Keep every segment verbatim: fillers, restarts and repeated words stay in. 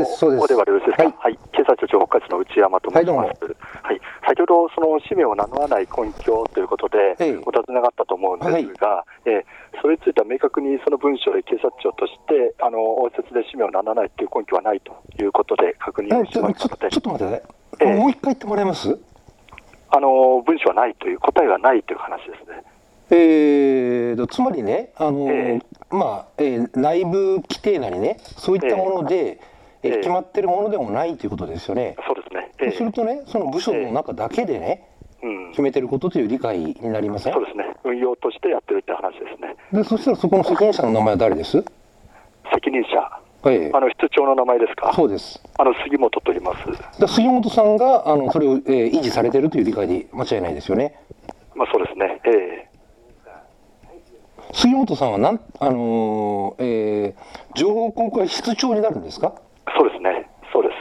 す、そうです。 お電話でよろしいですか。 はい、 はい、警察庁情報課長の内山と申します。はい、はい、先ほどその氏名を名乗らない根拠ということでお尋ねがあったと思うんですが、はい、えー、それについては明確にその文書で警察庁としてあの応接で氏名を名乗らないという根拠はないということで確認をしましたので、 ちょっと待ってね、えー、もう一回言ってもらえます。 あの文書はないという、答えはないという話ですね。 えー、つまりね、あのーえー、まあ、えー、内部規定なりね、そういったもので、えーえー、決まってるものでもないということですよね。 そうですね。えー、 そうするとね、その部署の中だけでね、えーうん、決めてることという理解になりません？ そうですね。運用としてやってるって話ですね。 で、そしたらそこの責任者の名前は誰です？ 責任者。 はい、 あの室長の名前ですか？ そうです。 あの杉本と言います。 だ杉本さんがあのそれを、えー、維持されてるという理解で間違いないですよね。 まあそうですね。えー、杉本さんはなん、あのーえー、情報公開室長になるんですか？ そうですね。そうです。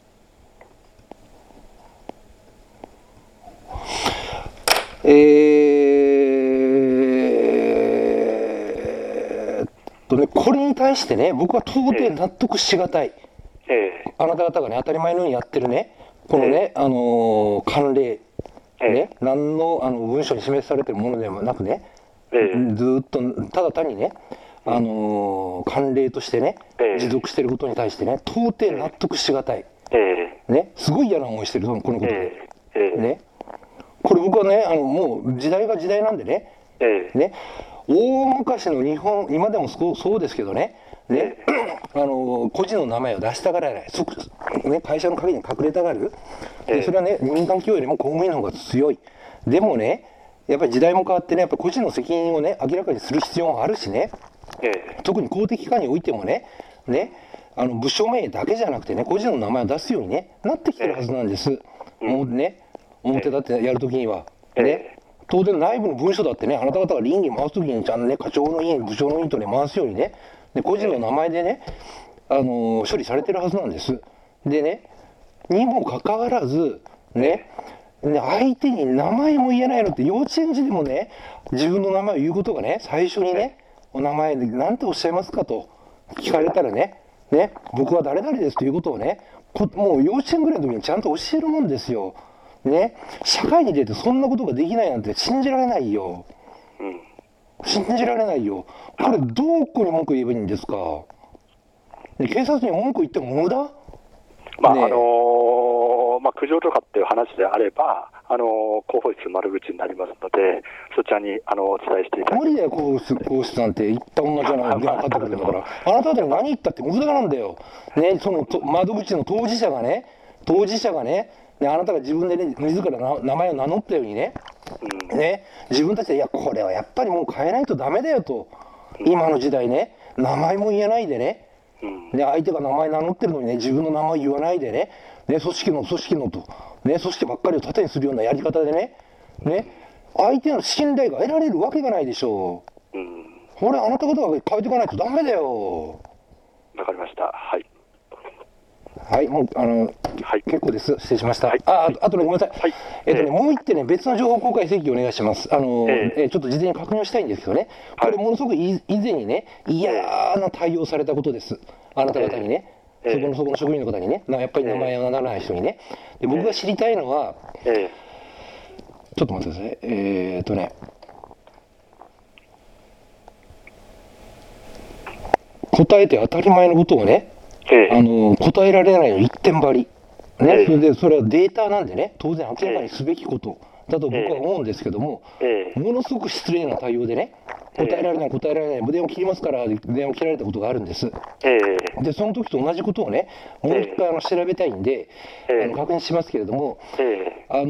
えーっとね、これに対してね、僕は到底納得しがたい。えー、あなた方がね、当たり前のようにやってるね、このね、えー、あのー、慣例、えー、ね、何の、あの文書に示されてるものでもなくね、えー、ずっとただ単にね、あのー、慣例としてね、えー、持続していることに対してね、到底納得しがたい。えー、ね、すごい嫌な思いしてる、このことで。えー、ね。これ僕はね、あのもう時代が時代なんでね、ええ、ね、大昔の日本、今でもそう、そうですけどね、ね、ええ、あの個人の名前を出したがらない、ね、会社の陰に隠れたがる、でそれはね、民間企業よりも公務員の方が強い。でもね、やっぱり時代も変わってね、やっぱ個人の責任をね、明らかにする必要があるしね、ええ、特に公的機関においてもね、ね、あの部署名だけじゃなくてね、個人の名前を出すように、ね、なってきてるはずなんです。ええ、もうね、表立ってやるときには、えー、ね、当然内部の文書だってね、あなた方が倫理回すときにちゃんとね、課長の委員、部長の委員とね、回すようにね、で個人の名前でね、あのー、処理されてるはずなんです。でね、にもかかわらず、ね、ね、相手に名前も言えないのって、幼稚園児でもね、自分の名前を言うことがね、最初にね、お名前で何ておっしゃいますかと聞かれたらね、ね、僕は誰々ですということをね、もう幼稚園ぐらいの時にちゃんと教えるもんですよ。ね、社会に出てそんなことができないなんて信じられないよ。うん、信じられないよ。これどこに文句言えばいいんですか。で警察に文句言っても無駄。 まあ、ね、あのー、まあ苦情とかっていう話であれば、あのー、広報室窓口になりますので、そちらにあのお伝えしていただきます。 無理だよ、広報室なんて言った女じゃない電話かかってくるんだから。あなた方に何言ったって無駄なんだよ。ね、その窓口の当事者がね、当事者がね、ね、あなたが自分でね、自ら名前を名乗ったようにね、うん、ね、自分たちで、いや、これはやっぱりもう変えないとダメだよと、うん、今の時代ね、名前も言えないでね、うん、で相手が名前名乗ってるのにね、自分の名前言わないでね、ね、組織の組織のと、ね、組織ばっかりを盾にするようなやり方でね、ね、相手の信頼が得られるわけがないでしょう。うん、これ、あなた方が変えていかないとダメだよ。 わかりました。はい。 はい、もう、あの、はい、結構です。失礼しました。はい、あ、あとね、ごめんなさい。はい、えっとね、えー、もう一点ね、別の情報公開請求お願いします。あの、えー、えー、ちょっと事前に確認をしたいんですけどね、これ、ものすごく以前にね、嫌な対応されたことです。あなた方にね、えー、そこの、そこの職員の方にね、やっぱり名前がならない人にね。で、僕が知りたいのは、えー、ちょっと待ってください。えーっとね、答えて当たり前のことをね、ええ、あの答えられないの一点張り、ね、ええ、それでそれはデータなんでね、当然明らかにすべきことだと僕は思うんですけども、ええ、ものすごく失礼な対応でね、答えられない答えられない、電話切りますから電話切られたことがあるんです。ええ、でその時と同じことをね、もう一回あの調べたいんで、ええ、あの確認しますけれども、ええ、あの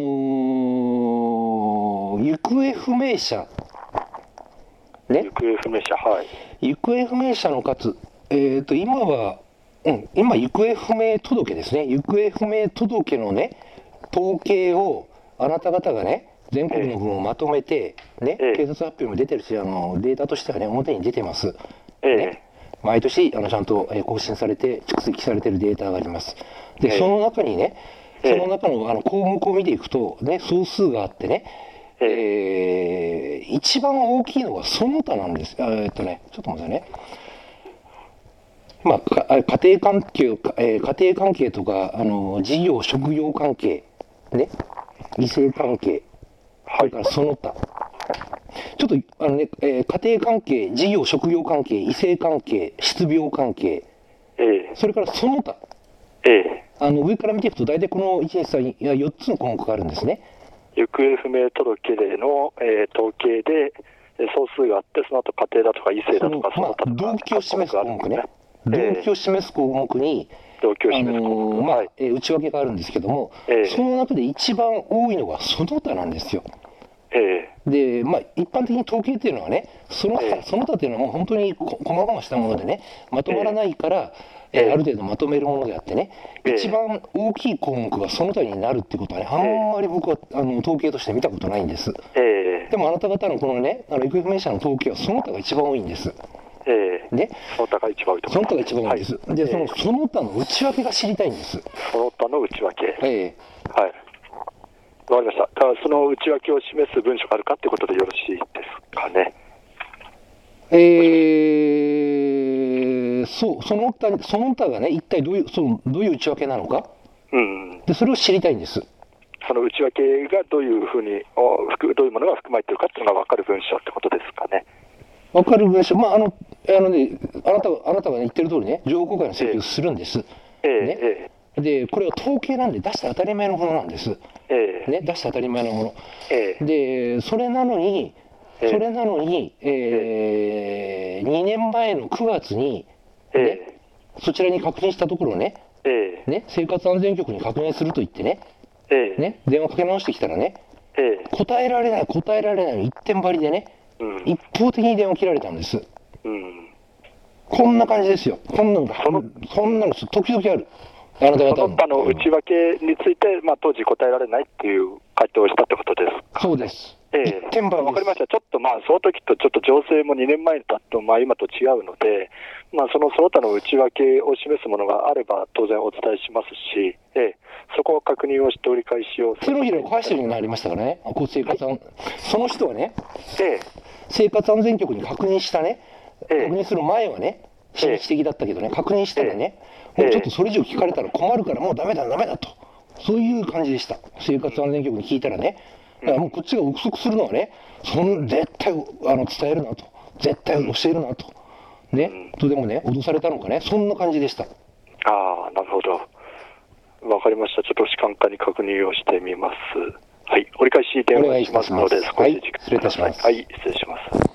ー、行方不明者ね、行方不明者、はい、 行方不明者の数、えーと今はうん、今、行方不明届ですね、行方不明届のね、統計をあなた方がね、全国の分をまとめて、ね、ええ、警察発表も出てるし、あのデータとしてはね、表に出てます。ええ、ね、毎年あのちゃんと更新されて、蓄積されてるデータがあります。で、ええ、その中にね、その中のあの項目を見ていくと、ね、総数があってね、えー、一番大きいのがその他なんです。えーっとね、ちょっと待ってね。 まあ、か家庭関係、えー、家庭関係とか、あの事業、職業関係、ね、異性関係、それからその他、ちょっとあの、ねえー、家庭関係、事業、職業関係、異性関係、失病関係、 えー、 それからその他、 えー、 あの上から見ていくと、大体このいち、に、さん、よっつの項目があるんですね。 行方不明届での、えー、統計で総数があって、その後家庭だとか異性だとか、その他、 まあ、動機を示す項目ね。動機を示す項目に、 動機を示す項目、 まあ、えー、内訳があるんですけども、えー、その中で一番多いのがその他なんですよ。 えー、で、まあ、一般的に統計っていうのはね、その他、えー、その他っていうのはもう本当にこまごましたものでね、まとまらないから、えーえー、ある程度まとめるものであってね、えー、一番大きい項目がその他になるっていうことはね、あんまり僕はあの統計として見たことないんです。 えー、 でもあなた方のこのね、あの行方不明者の統計はその他が一番多いんです。 えー、 ね、 その他が一番多いとその他が一番多いです。はい、で、その、えー、その他の内訳が知りたいんです。 その他の内訳。 ええー、はい。わかりました。だからその内訳を示す文書があるかということでよろしいですかね。 えー、そう、その他、その他がね、一体どういう、そのどういう内訳なのか、 うん、 で、それを知りたいんです。 その内訳がどういうふうに、どういうものが含まれているかっていうのが分かる文書ってことですかね。 分かる文書、まあ、あの、あのね、あなたが、あなたが、ね、言ってる通りね、情報公開の請求をするんです。 えー、 ね、 えー、で、これは統計なんで、出して当たり前のものなんです。 えー、 ね、出して当たり前のもの。 えー、 で、それなのに、それなのに、えー、にねんまえのくがつに、ね、えー、そちらに確認したところね、 えー、 ね、生活安全局に確認すると言ってね、 えー、 ね、電話かけ直してきたらね、 えー、 答えられない、答えられないの一点張りでね、うん、一方的に電話切られたんです。うん、こんな感じですよ。こんなの、そんなの時々ある。あなた方その他の内訳について、まあ、当時答えられないっていう回答をしたってことですか。 そうです。 ええ、一点張りです。わかりました。ちょっとまあその時とちょっと情勢もにねんまえだとまあ今と違うので、まあそのその他の内訳を示すものがあれば当然お伝えしますし、ええ、そこを確認をして折り返しを。 手のひらを返してるようになりましたからね。こう生活安、はい、その人はね、 ええ、 生活安全局に確認したね、ええ、確認する前はね、刺激的だったけどね、確認したらね、ええ、もうちょっとそれ以上聞かれたら困るからもうダメだダメだと、そういう感じでした。生活安全局に聞いたらね、だからもうこっちが憶測するのはね、その絶対あの伝えるなと、絶対教えるなと、ね、とでもね、脅されたのかね、そんな感じでした。 ああ、なるほど。わかりました。ちょっと士官課に確認をしてみます。はい、折り返し電話しますので、少し時間、 はい、失礼いたします。 はい、失礼します。